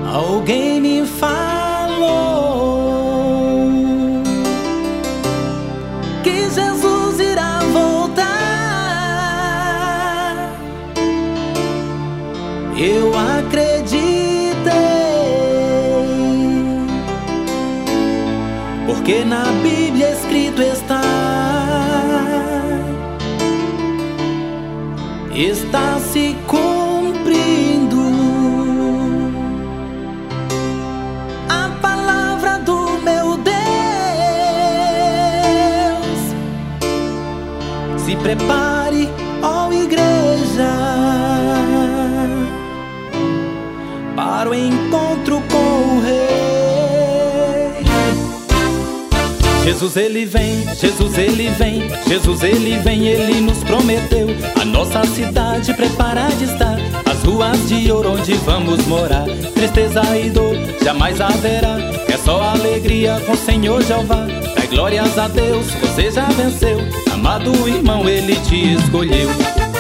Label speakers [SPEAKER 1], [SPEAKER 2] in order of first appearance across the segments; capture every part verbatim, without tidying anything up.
[SPEAKER 1] Alguém me falou que Jesus irá voltar. Eu acreditei, porque na Bíblia escrito está, está se cumprindo a palavra do meu Deus. Se prepare, ó igreja, para o encontro com o Rei. Jesus ele vem, Jesus ele vem, Jesus ele vem, ele nos prometeu. A nossa cidade preparada está, as ruas de ouro onde vamos morar. Tristeza e dor jamais haverá, é só alegria com o Senhor Jeová. Dai glórias a Deus, você já venceu. Amado irmão, ele te escolheu.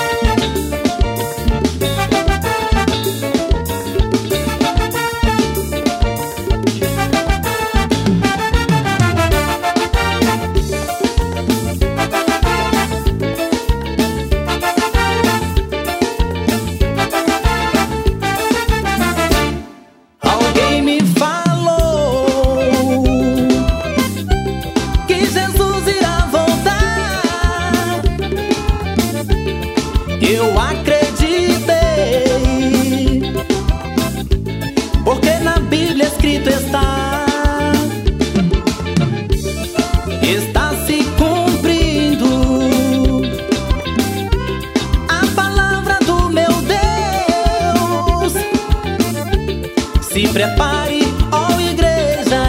[SPEAKER 1] Eu acreditei, porque na Bíblia escrito está, está se cumprindo a palavra do meu Deus. Se prepare, ó igreja,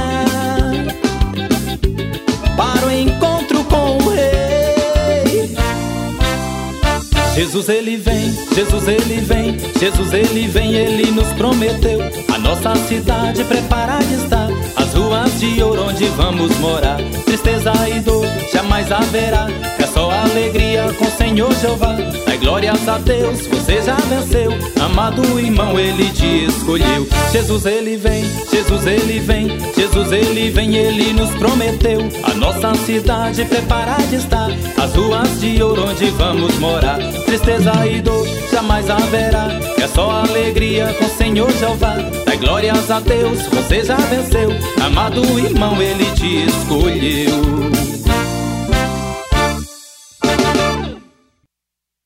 [SPEAKER 1] para o encontro com o Rei. Jesus ele vem, Jesus ele vem, Jesus ele vem, ele nos prometeu. A nossa cidade preparada está, as ruas de ouro onde vamos morar. Tristeza e dor jamais haverá, é só alegria com o Senhor Jeová. Dai glórias a Deus, você já venceu. Amado irmão, ele te escolheu. Jesus ele vem, Jesus ele vem, Jesus ele vem, ele nos prometeu. A nossa cidade preparada está, as ruas de ouro onde vamos morar. Tristeza e dor jamais haverá, é só alegria com o Senhor Jeová. Dai glórias a Deus, você já venceu. Amado irmão, ele te escolheu.